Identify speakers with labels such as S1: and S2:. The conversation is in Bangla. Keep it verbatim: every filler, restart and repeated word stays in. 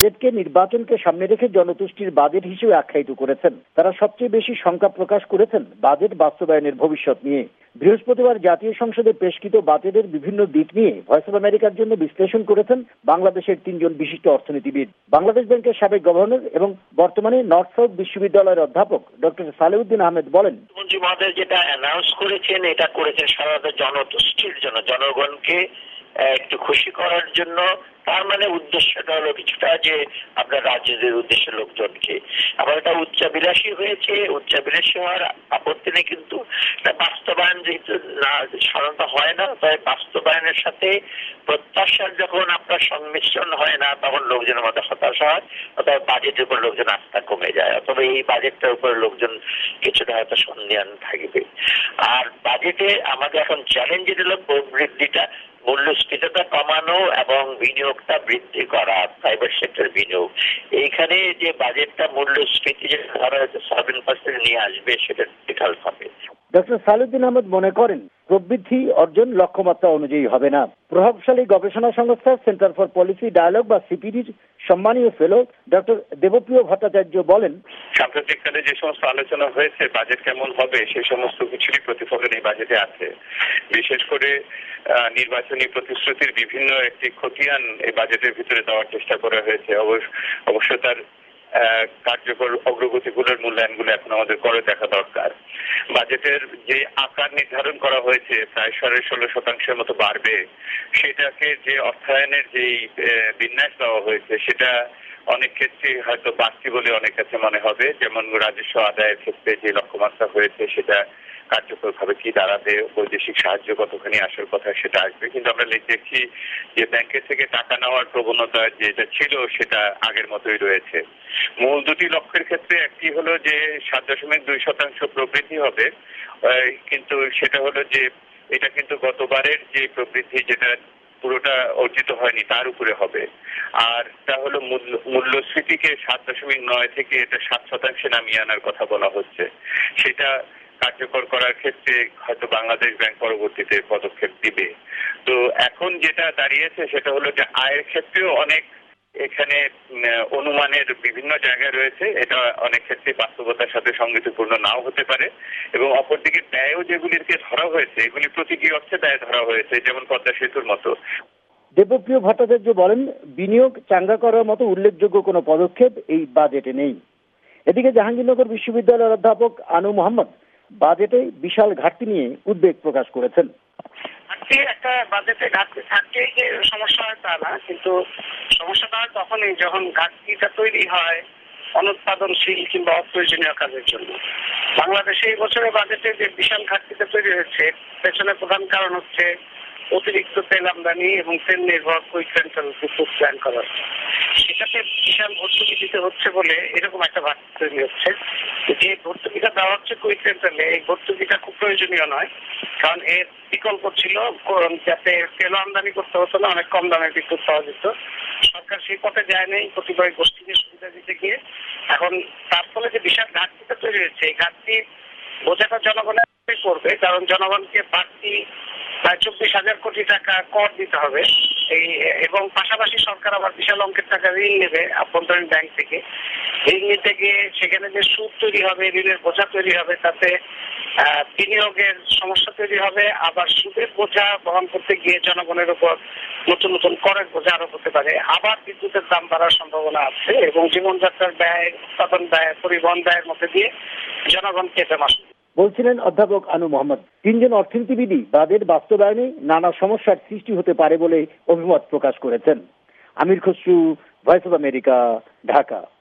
S1: বাজেটকে নির্বাচনকে সামনে রেখে জনতুষ্টির বাজেট হিসেবে আখ্যায়িত করেছেন। তারা সবচেয়ে বেশি শঙ্কা প্রকাশ করেছেন বাজেট বাস্তবায়নের ভবিষ্যৎ নিয়ে। বৃহস্পতিবার জাতীয় সংসদে পেশকৃত বাজেটের বিভিন্ন দিক নিয়ে ভয়েস অব আমেরিকার জন্য বিশ্লেষণ করেছেন বাংলাদেশের তিনজন বিশিষ্ট অর্থনীতিবিদ। বাংলাদেশ ব্যাংকের সাবেক গভর্নর এবং বর্তমানে নর্থ সাউথ বিশ্ববিদ্যালয়ের অধ্যাপক ডক্টর সালেউদ্দিন আহমেদ বলেন,
S2: মুখ্যমন্ত্রী মহোদয় যেটা অ্যানাউন্স করেছেন এটা করেছেন সাধারণত জনতুষ্টির জন্য, জনগণকে একটু খুশি করার জন্য। তার মানে উদ্দেশ্যটা হলো কিছুটা যে আপনার রাজ্যের উদ্দেশ্যে লোকজনকে আবার এটা উচ্চাবিলাসী হয়েছে। উচ্চাবিলাসী হওয়ার আপত্তি নেই, কিন্তু বাস্তবায়ন যেহেতু না সাধারণত হয় না, তাই বাস্তবায়নের সাথে প্রত্যাশার যখন আপনার সংমিশ্রণ হয় না তখন লোকজনের মধ্যে হতাশা হয়, অথবা বাজেটের উপর লোকজন আস্থা কমে যায়, অথবা এই বাজেটটার উপর লোকজন কিছুটা হয়তো সন্দেহান থাকবে। আর বাজেটে আমাদের এখন চ্যালেঞ্জ হলো প্রবৃদ্ধিটা, মূল্যস্ফীতিটা কমানো এবং বিনিয়োগটা বৃদ্ধি করা, প্রাইভেট সেক্টর বিনিয়োগ। এইখানে যে বাজেটটা মূল্যস্ফীতি যে ধরা হয়েছে সেভেন পার্সেন্ট নিয়ে আসবে সেটা বিকল্প হবে।
S1: ডক্টর সালেউদ্দিন আহমেদ মনে করেন প্রবৃদ্ধি অর্জন লক্ষ্যমাত্রা অনুযায়ী হবে না। প্রভাবশালী গবেষণা সংস্থা সেন্টার ফর পলিসি ডায়ালগ বা সিপিডির সম্মানীয় ফেলো ডক্টর দেবপ্রিয় ভট্টাচার্য বলেন,
S3: সাম্প্রতিককালে যে সমস্ত আলোচনা হয়েছে বাজেট কেমন হবে সেই সমস্ত কিছুরই প্রতিফলন এই বাজেটে আছে। বিশেষ করে নির্বাচনী প্রতিশ্রুতির বিভিন্ন একটি খতিয়ান এই বাজেটের ভিতরে দেওয়ার চেষ্টা করা হয়েছে। অবশ্য তার কার্যকর অগ্রগতিগুলোর মূল্যায়নগুলো এখন আমাদের করে দেখা দরকার। বাজেটের যে আকার নির্ধারণ করা হয়েছে প্রায় সাড়ে ষোলো শতাংশের মতো বাড়বে, সেটাকে যে অর্থায়নের যেই বিন্যাস দেওয়া হয়েছে সেটা অনেক ক্ষেত্রে হয়তো বাড়তি বলে অনেক কাছে মনে হবে। যেমন রাজস্ব আদায়ের ক্ষেত্রে যে লক্ষ্যমাত্রা হয়েছে সেটা কার্যকর ভাবে কি দাঁড়াবে, বৈদেশিক সাহায্য কতখানি আসার কথা সেটা আসবে। কিন্তু আমরা দেখছি যে ব্যাংকের থেকে টাকা নেওয়ার প্রবণতা যেটা ছিল সেটা আগের মতোই রয়েছে। মূল দুটি লক্ষ্যের ক্ষেত্রে একটি হলো যে সাত দশমিক দুই শতাংশ প্রবৃদ্ধি হবে, কিন্তু সেটা হলো যে এটা কিন্তু গতবারের যে প্রবৃদ্ধি যেটা পুরোটা অর্জিত হয়নি তার উপরে হবে। আর তা হলো মূল্যস্ফীতিকে সাত দশমিক নয় থেকে এটা সাত শতাংশে নামিয়ে আনার কথা বলা হচ্ছে। সেটা কার্যকর করার ক্ষেত্রে হয়তো বাংলাদেশ ব্যাংক পরবর্তীতে পদক্ষেপ দিবে। তো এখন যেটা দাঁড়িয়েছে সেটা হলো যে আয়ের ক্ষেত্রেও অনেক এখানে অনুমানের বিভিন্ন জায়গায় রয়েছে, এটা অনেক ক্ষেত্রে বাস্তবতার সাথে সঙ্গতিপূর্ণ নাও হতে পারে। এবং অপরদিকে ব্যয়ও যেগুলিকে ধরা হয়েছে এগুলি প্রতীকী অর্থে ব্যয় ধরা হয়েছে, যেমন পদ্মা সেতুর মতো।
S1: দেবপ্রিয় ভট্টাচার্য বলেন, বিনিয়োগ চাঙ্গা করার মতো উল্লেখযোগ্য কোনো পদক্ষেপ এই বাজেটে নেই। এদিকে জাহাঙ্গীরনগর বিশ্ববিদ্যালয়ের অধ্যাপক আনু মোহাম্মদ বাজেটে বিশাল ঘাটতি নিয়ে উদ্বেগ প্রকাশ করেছেন।
S4: একটা বাজেটে ঘাটতি থাকলেই যে সমস্যা হয় তা না, কিন্তু সমস্যাটা হয় তখনই যখন ঘাটতিটা তৈরি হয় অনুৎপাদনশীল কিংবা অপ্রয়োজনীয় কাজের জন্য। বাংলাদেশে এই বছরের বাজেটে যে বিশাল ঘাটতিটা তৈরি হয়েছে পেছনে প্রধান কারণ হচ্ছে অতিরিক্ত তেল আমদানি এবং তেল নির্ভর কুইক রেন্টাল প্ল্যান করা। সেটাতে বিশাল ভর্তুকি দিতে হচ্ছে বলে এরকম একটা ঘাটতি তৈরি হচ্ছে। যে ভর্তুকিটা দেওয়া হচ্ছে কুইক রেন্টালে, এই ভর্তুকিটা খুব প্রয়োজনীয় নয়, কারণ এর বিকল্প ছিল যাতে তেল আমদানি করতে হতো না, অনেক কম দামে বিদ্যুৎ পাওয়া যেত। সরকার সেই পথে যায় নাই কতিপয় গোষ্ঠীকে সুবিধা দিতে গিয়ে। এখন তার ফলে যে বিশাল ঘাটতিটা তৈরি হয়েছে এই ঘাটতি বোঝাটা জনগণের করবে, কারণ জনগণকে বাড়তি প্রায় চব্বিশ হাজার কোটি টাকা কর দিতে হবে এই, এবং পাশাপাশি সরকার আবার বিশাল অঙ্কের টাকা ঋণ নেবে আভ্যন্তরীণ ব্যাংক থেকে। ঋণ নিতে গিয়ে সেখানে যে সুদ তৈরি হবে, ঋণের বোঝা তৈরি হবে, তাতে বিনিয়োগের সমস্যা তৈরি হবে। আবার সুদের বোঝা বহন করতে গিয়ে জনগণের উপর নতুন নতুন করের বোঝা আরোপ হতে পারে। আবার বিদ্যুতের দাম বাড়ার সম্ভাবনা আছে এবং জীবনযাত্রার ব্যয়, উৎপাদন ব্যয়, পরিবহন ব্যয়ের মধ্যে দিয়ে জনগণ কেটে মাস
S1: বলছিলেন অধ্যাপক আনু মোহাম্মদ। তিনজন অর্থনীতিবিদই বাজেট বাস্তবায়নে নানা সমস্যার সৃষ্টি হতে পারে বলে অভিমত প্রকাশ করেছেন। Amir Khasru, voice of America, Dhaka.